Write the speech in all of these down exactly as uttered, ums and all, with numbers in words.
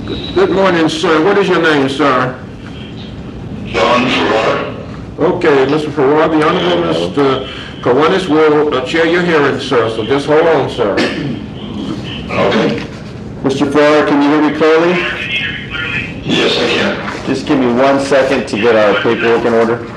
Good morning, sir. What is your name, sir? John Farrar. Okay, Mister Farrar, the Honorable Mister Kiwanis will uh, chair your hearing, sir, so just hold on, sir. Okay. Mister Farrar, can you hear me clearly? Yes, I can. Just give me one second to get our paperwork in order.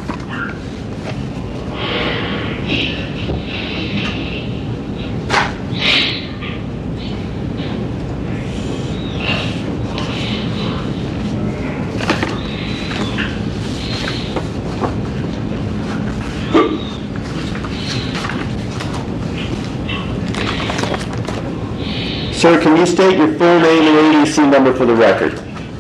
Sir, can you state your full name and A D C number for the record?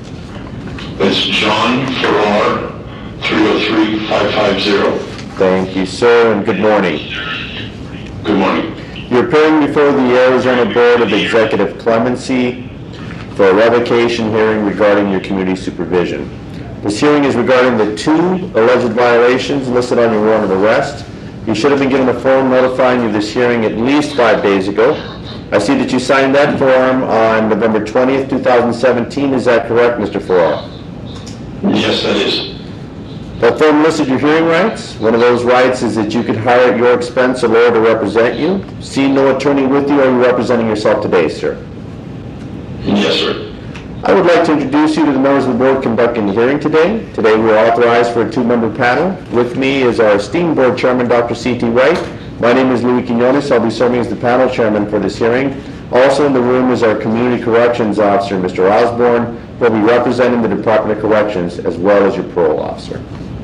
It's John Farrar, three oh three, five five zero. Thank you, sir, and good morning. Good morning. You're appearing before the Arizona Board of Executive Clemency for a revocation hearing regarding your community supervision. This hearing is regarding the two alleged violations listed on your warrant of arrest. You should have been given a form notifying you of this hearing at least five days ago. I see that you signed that form on November twentieth, two thousand seventeen. Is that correct, Mister Farrar? Yes, that is. That form listed your hearing rights. One of those rights is that you could hire at your expense a lawyer to represent you. See no attorney with you. Are you representing yourself today, sir? Yes, sir. I would like to introduce you to the members of the board conducting the hearing today. Today we are authorized for a two-member panel. With me is our esteemed board chairman, Doctor C T Wright. My name is Louis Quinones. I'll be serving as the panel chairman for this hearing. Also in the room is our Community Corrections Officer, Mister Osborne, who will be representing the Department of Corrections as well as your parole officer.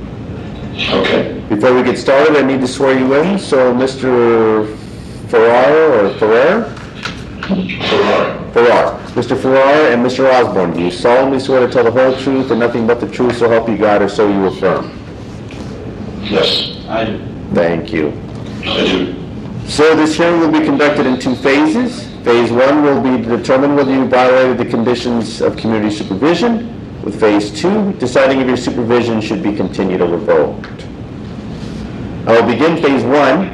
Okay. Before we get started, I need to swear you in. So Mister Farrar or Ferrer? Farrar. Farrar. Mister Farrar and Mister Osborne, do you solemnly swear to tell the whole truth and nothing but the truth, so help you God, or so you affirm? Yes, I do. Thank you. I do. So this hearing will be conducted in two phases. Phase one will be to determine whether you violated the conditions of community supervision, with phase two deciding if your supervision should be continued or revoked. I will begin phase one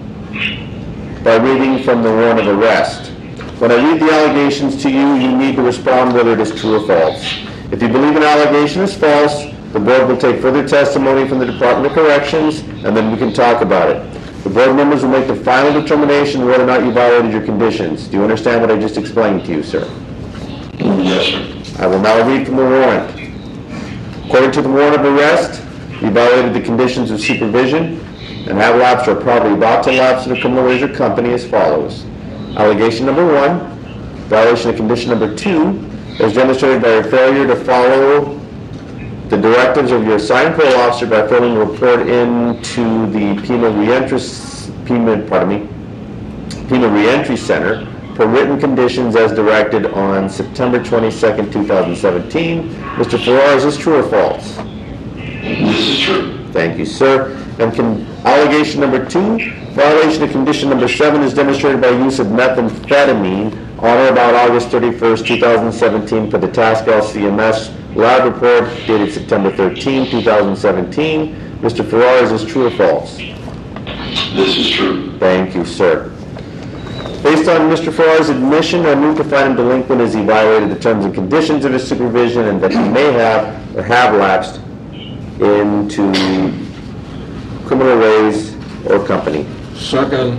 by reading from the warrant of arrest. When I read the allegations to you, you need to respond whether it is true or false. If you believe an allegation is false, the board will take further testimony from the Department of Corrections, and then we can talk about it. The board members will make the final determination whether or not you violated your conditions. Do you understand what I just explained to you, sir? Yes, sir. I will now read from the warrant. According to the warrant of arrest, you violated the conditions of supervision and have lapsed or probably about to lapse in a criminal ways or company as follows. Allegation number one, violation of condition number two, is demonstrated by your failure to follow the directives of your assigned parole officer by filing a report into the Pima Reentry, Pima, pardon me, Pima Reentry Center for written conditions as directed on September twenty-second, two thousand seventeen. Mister Farrar, is this true or false? This is true. Thank you, sir. And can, allegation number two, violation of condition number seven is demonstrated by use of methamphetamine on or about August thirty-first, two thousand seventeen for the Task L C M S lab report dated September thirteenth, two thousand seventeen. Mister Farrar, is this true or false? This is true. Thank you, sir. Based on Mister Farrar's admission, I move to find him delinquent as he violated the terms and conditions of his supervision and that he may have or have lapsed into criminal ways or company. Second.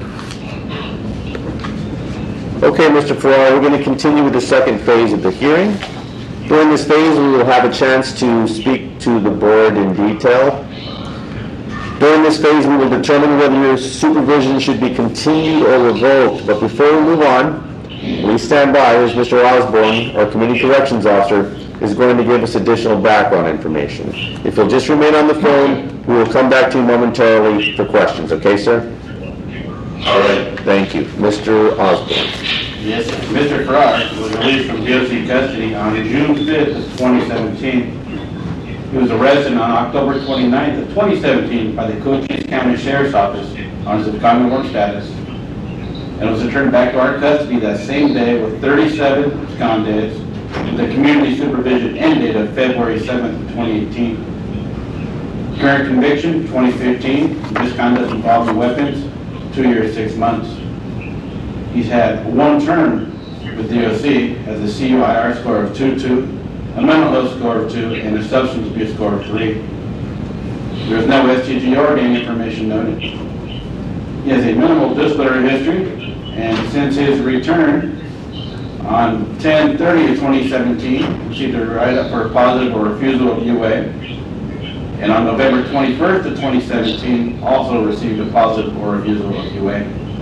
Okay, Mister Farrar, we're going to continue with the second phase of the hearing. During this phase, we will have a chance to speak to the board in detail. During this phase, we will determine whether your supervision should be continued or revoked. But before we move on, we stand by as Mister Osborne, our Community Corrections Officer, is going to give us additional background information. If you'll just remain on the phone, we will come back to you momentarily for questions. Okay, sir? All right. Thank you. Mister Osborne. Yes, sir. Mister Farrar was released from D O C custody on June fifth, twenty seventeen. He was arrested on October twenty-ninth of twenty seventeen by the Cochise County Sheriff's Office on his absconding work status, and was returned back to our custody that same day with thirty-seven abscond days, with the community supervision end date of February seventh, twenty eighteen. Current conviction, twenty fifteen, misconduct involving weapons, two years, six months. He's had one term with D O C has a C U I R score of two two, a mental health score of two, and a substance abuse score of three. There is no S T G or gang information noted. He has a minimal disciplinary history, and since his return on ten thirty twenty seventeen, received a write-up for a positive or refusal of U A. And on November twenty-first of twenty seventeen, also received a positive or refusal of U A.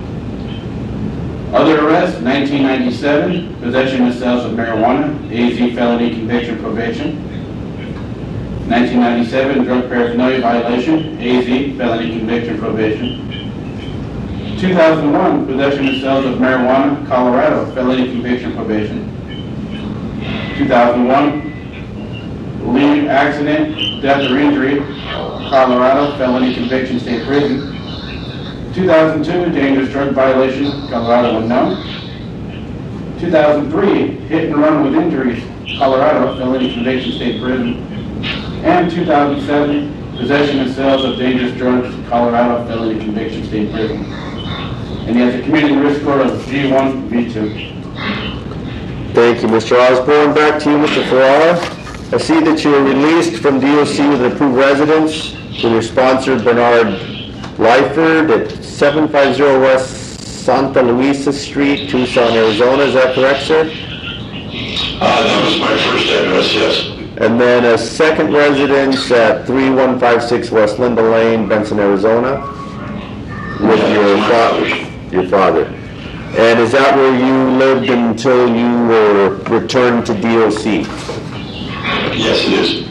Other arrests, nineteen ninety-seven, possession of sales of marijuana, A Z felony conviction probation. nineteen ninety-seven, drug paraphernalia violation, A Z felony conviction probation. two thousand one, possession of sales of marijuana, Colorado, felony conviction probation. two thousand one, leave accident, death or injury, Colorado, felony conviction, state prison. two thousand two, dangerous drug violation, Colorado unknown. two thousand three, hit and run with injuries, Colorado, felony conviction, state prison. And two thousand seven, possession and sales of dangerous drugs, Colorado, felony conviction, state prison. And he has a community risk score of G one, V two. Thank you, Mister Osborne. Back to you, Mister Ferrara. I see that you were released from D O C with an approved residence with your sponsor, Bernard Lyford, at seven fifty West Santa Luisa Street, Tucson, Arizona. Is that correct, sir? Uh, that was my first address, yes. And then a second residence at thirty one fifty-six West Linda Lane, Benson, Arizona, with Yeah, your my father. father's. Your father. And is that where you lived until you were returned to D O C? Yes, it is.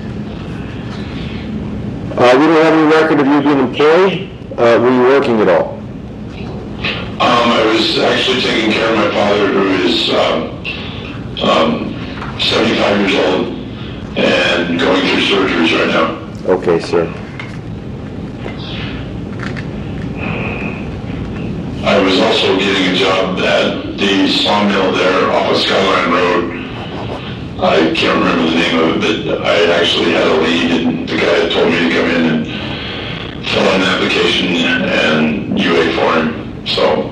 Uh, we don't have any record of you being employed. Uh, were you working at all? Um, I was actually taking care of my father, who is um, um, seventy-five years old and going through surgeries right now. Okay, sir. I was also getting a job at the sawmill there off of Skyline Road. I can't remember the name of it, but I actually had a lead, and the guy had told me to come in and fill out an application and U A for him. So,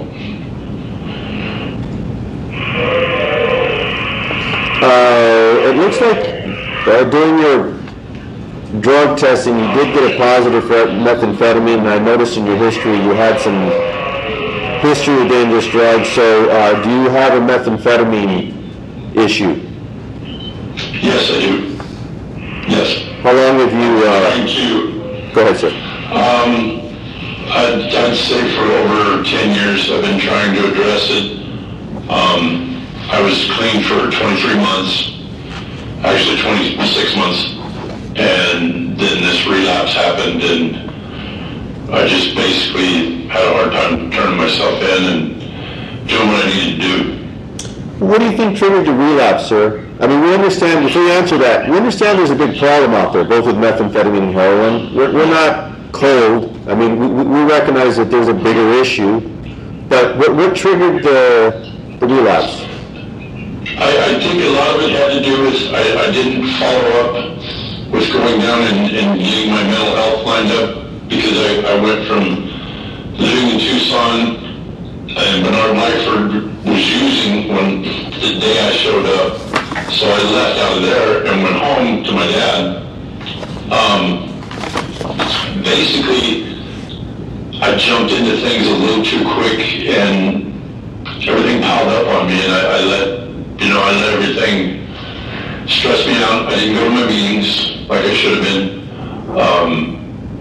Uh, it looks like uh, during your drug testing, you did get a positive for methamphetamine, and I noticed in your history you had some history of dangerous drugs. So, uh, do you have a methamphetamine issue? yes, I do. Yes. How long have you, Trying uh, to, go ahead, sir. um, I'd, I'd say for over ten years I've been trying to address it. Um, I was clean for twenty-three months, actually twenty-six months, and then this relapse happened, and I just basically had a hard time turning myself in and doing what I needed to do. What do you think triggered your relapse, sir? I mean, we understand, before you answer that, we understand there's a big problem out there, both with methamphetamine and heroin. We're, we're not cold. I mean, we, we recognize that there's a bigger issue, but what, what triggered the, the relapse? I, I think a lot of it had to do with I, I didn't follow up with going down and, and getting my mental health lined up, because I, I went from living in Tucson, and Bernard Lyford was using when the day I showed up. So I left out of there and went home to my dad. Um, basically, I jumped into things a little too quick, and everything piled up on me, and I, I let, you know, I let everything stress me out. I didn't go to my meetings like I should have been. Um,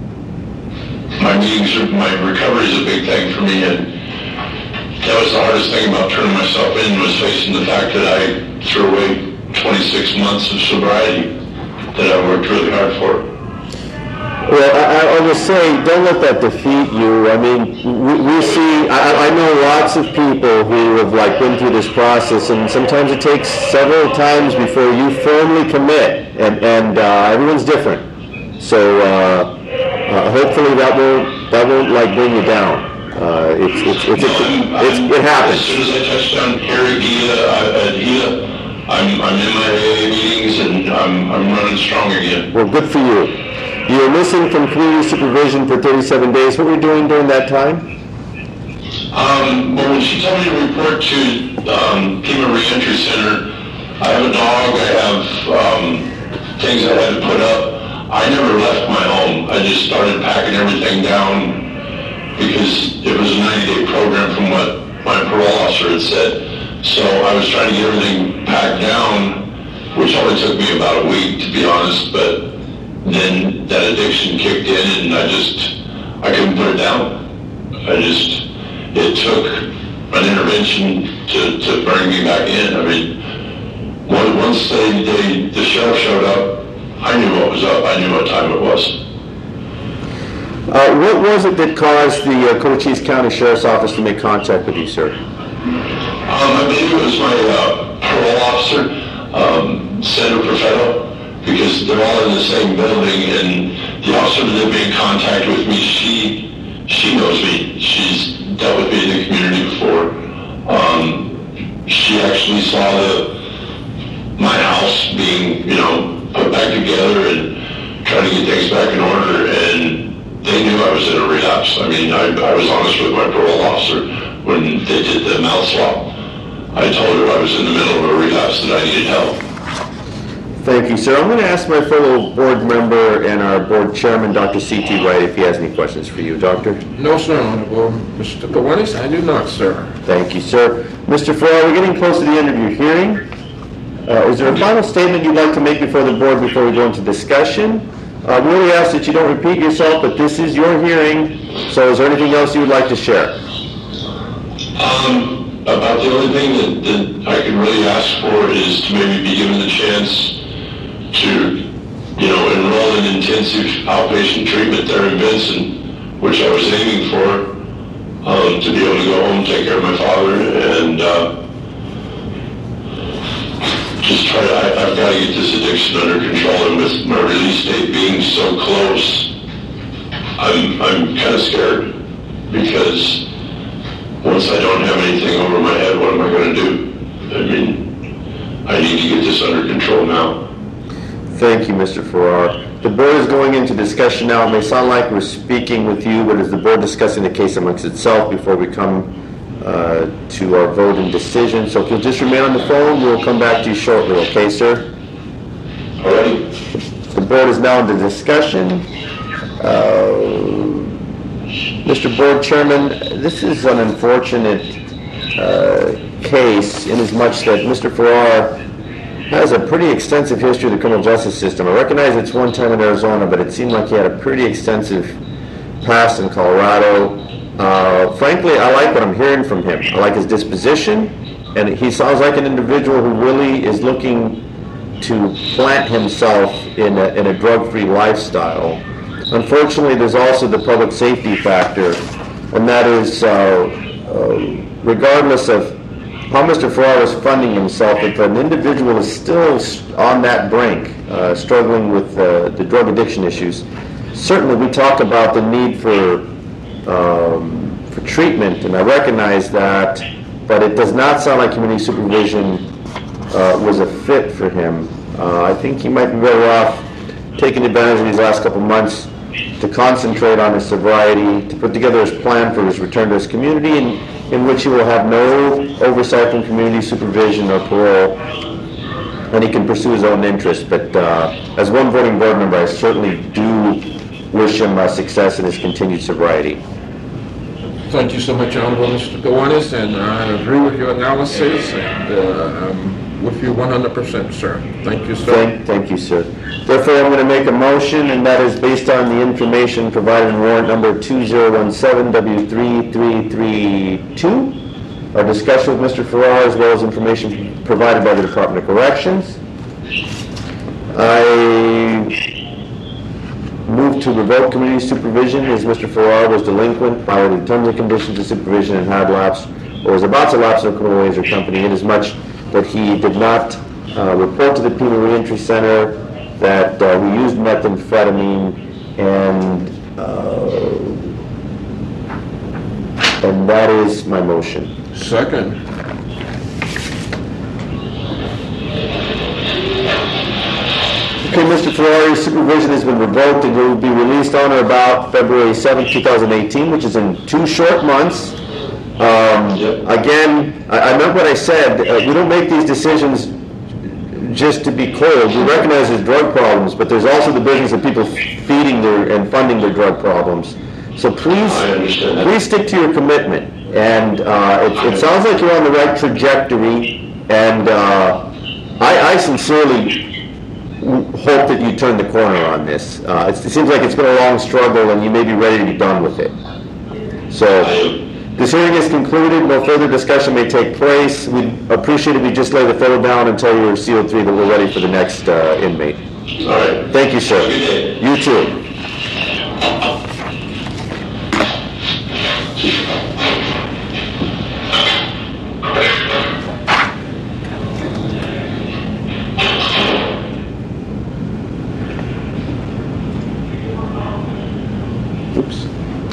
my meetings, are, my recovery is a big thing for me, and that was the hardest thing about turning myself in, was facing the fact that I threw away twenty-six months of sobriety that I worked really hard for. Well, I, I will say, don't let that defeat you. I mean, we, we see, I, I know lots of people who have like been through this process, and sometimes it takes several times before you firmly commit, and, and uh, everyone's different. So uh, uh, hopefully that won't, that won't like bring you down. Uh, it's, it's, it's, No, I'm, it's, I'm, it happens. As soon as I touch down here at Gila, uh, at Gila, I'm, I'm in my A A meetings, and I'm, I'm running strong again. Well, good for you. You were missing from community supervision for thirty-seven days. What were you doing during that time? Um, well, when she told me to report to um, Pima Reentry Center, I have a dog, I have um, things I had to put up. I never left my home. I just started packing everything down because it was a ninety-day program from what my parole officer had said. So I was trying to get everything packed down, which only took me about a week, to be honest, but then that addiction kicked in and I just, I couldn't put it down. I just, it took an intervention to, to bring me back in. I mean, once they, they, the sheriff showed up, I knew what was up. I knew what time it was. Uh, what was it that caused the uh, Cochise County Sheriff's Office to make contact with you, sir? Um, I believe it was my uh, parole officer, um, Senator Perfetto, because they're all in the same building, and the officer that made contact with me, she she knows me. She's dealt with me in the community before. Um, she actually saw the my house being, you know, put back together and trying to get things back in order, and they knew I was in a relapse. I mean, I, I was honest with my parole officer when they did the mouth swab. I told her I was in the middle of a relapse, that I needed help. Thank you, sir. I'm going to ask my fellow board member and our board chairman, Doctor C T Wright, if he has any questions for you. Doctor? No, sir, Honorable Mister Kiwanis, I do not, sir. Thank you, sir. Mister Farrar, we're getting close to the end of your hearing. Uh, is there a final statement you'd like to make before the board before we go into discussion? Uh, we really ask that you don't repeat yourself, but this is your hearing, so is there anything else you would like to share? Um, about the only thing that, that I could really ask for is to maybe be given the chance to, you know, enroll in intensive outpatient treatment there in Benson, which I was aiming for, um, to be able to go home, take care of my father, and uh, just try to, I, I've got to get this addiction under control, and with my release date being so close, I'm, I'm kind of scared, because once I don't have anything over my head, what am I going to do? I mean, I need to get this under control now. Thank you, Mister Farrar. The board is going into discussion now. It may sound like we're speaking with you, but is the board discussing the case amongst itself before we come uh, to our vote and decision? So if you'll just remain on the phone, we'll come back to you shortly, okay, sir? All right. The board is now into discussion. Uh, Mister Board Chairman, this is an unfortunate uh, case in as much that Mister Farrar has a pretty extensive history of the criminal justice system. I recognize it's one time in Arizona, but it seemed like he had a pretty extensive past in Colorado. Uh, frankly, I like what I'm hearing from him. I like his disposition, and he sounds like an individual who really is looking to plant himself in a, in a drug-free lifestyle. Unfortunately, there's also the public safety factor, and that is, uh, uh, regardless of how Mister Farrar is funding himself, if an individual is still on that brink, uh, struggling with uh, the drug addiction issues, certainly we talk about the need for um, for treatment, and I recognize that, but it does not sound like community supervision uh, was a fit for him. Uh, I think he might be better off taking advantage of these last couple months to concentrate on his sobriety, to put together his plan for his return to his community, and in which he will have no oversight from community supervision or parole, and he can pursue his own interests. But uh, as one voting board member, I certainly do wish him uh, success in his continued sobriety. Thank you so much, Honorable Mister Kiwanis, and I agree with your analysis, and uh, I'm with you one hundred percent, sir. Thank you, sir. Thank, thank you, sir. Therefore, I'm going to make a motion, and that is based on the information provided in warrant number two zero one seven W three three three two, our discussion with Mister Farrar, as well as information provided by the Department of Corrections. I move to revoke community supervision as Mister Farrar was delinquent, violated terms and conditions of supervision, and had lapsed or was about to lapse in a criminal ways or company, inasmuch that he did not uh, report to the Pima Reentry Center that uh, we used methamphetamine, and uh, and that is my motion. Second. Okay, Mister Farrar, your supervision has been revoked, and you will be released on or about February seventh, two thousand eighteen, which is in two short months. Um, Yep. Again, I, I meant what I said, uh, we don't make these decisions just to be cold. We recognize there's drug problems, but there's also the business of people feeding their, and funding their drug problems. So please, I understand that. please stick to your commitment. And uh, it, it sounds like you're on the right trajectory, and uh, I, I sincerely hope that you turn the corner on this. Uh, it's- It seems like it's been a long struggle, and you may be ready to be done with it. So, this hearing is concluded, no further discussion may take place. We'd appreciate if you just lay the fellow down until you're C O three, that we're ready for the next uh, inmate. All right. Thank you, sir. Have a good day. You too.